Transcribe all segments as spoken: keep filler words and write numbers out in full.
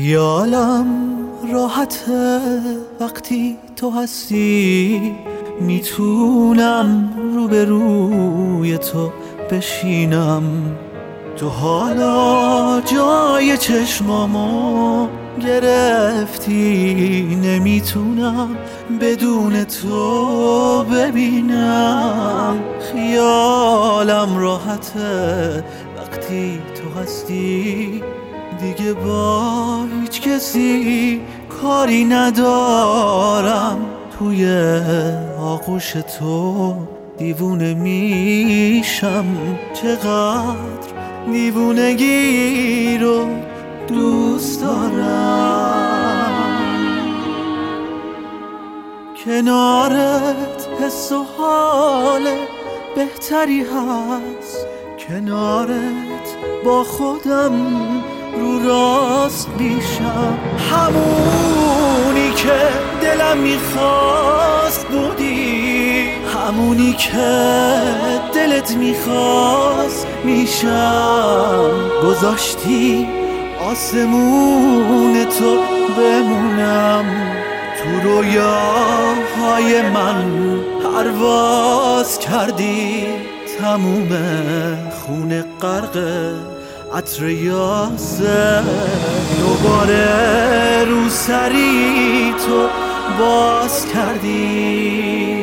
خیالم راحته وقتی تو هستی، میتونم روبروی تو بشینم. تو حالا جای چشمامو گرفتی، نمیتونم بدون تو ببینم. خیالم راحته وقتی تو هستی، دیگه با هیچ کسی کاری ندارم. توی آغوش تو دیوونه میشم، چقدر دیوونگی رو دوست دارم. کنارت حس و حال بهتری هست، کنارت با خودم رو راست میشم. همونی که دلم میخواست بودی، همونی که دلت میخواست میشم. گذاشتی آسمون تو بمونم، تو رویاهای من پرواز کردی. تموم خون غرق عطر یاسه، دوباره رو سری تو باز کردی.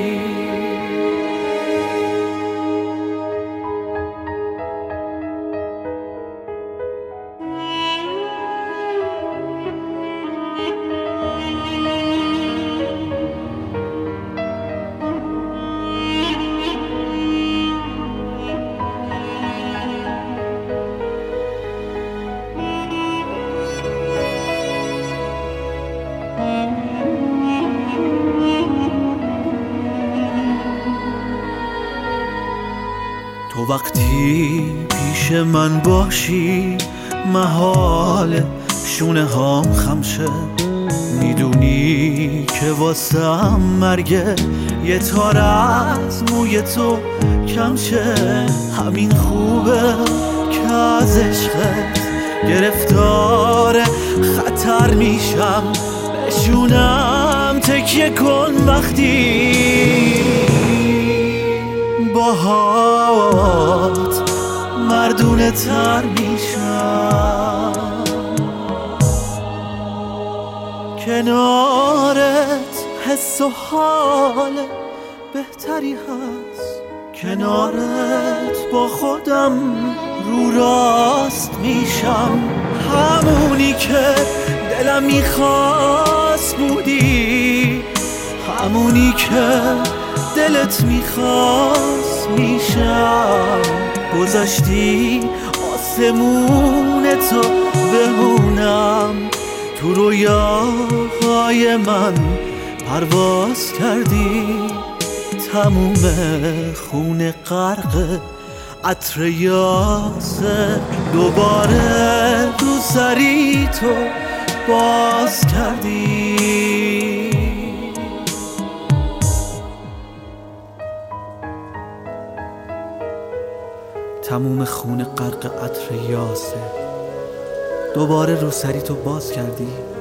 تو وقتی پیش من باشی، محال شونه هام خمشه. میدونی که واسم مرگه یه تار از موی تو کم شه. همین خوبه که از عشقت گرفتار خطر میشم. بشونم تکیه کن وقتی باهات مردونه تر میشم. کنارت حس و حال بهتری هست، کنارت با خودم رو راست میشم. همونی که دلم میخواست بودی، همونی که دلت میخواست میشم. گذاشتی آسمون تو بمونم، تو رویاهای من پرواز کردی. تموم خون غرق عطر یاسه، دوباره رو سری تو باز کردی. تموم خون غرق عطر یاسه، دوباره رو سری تو باز کردی.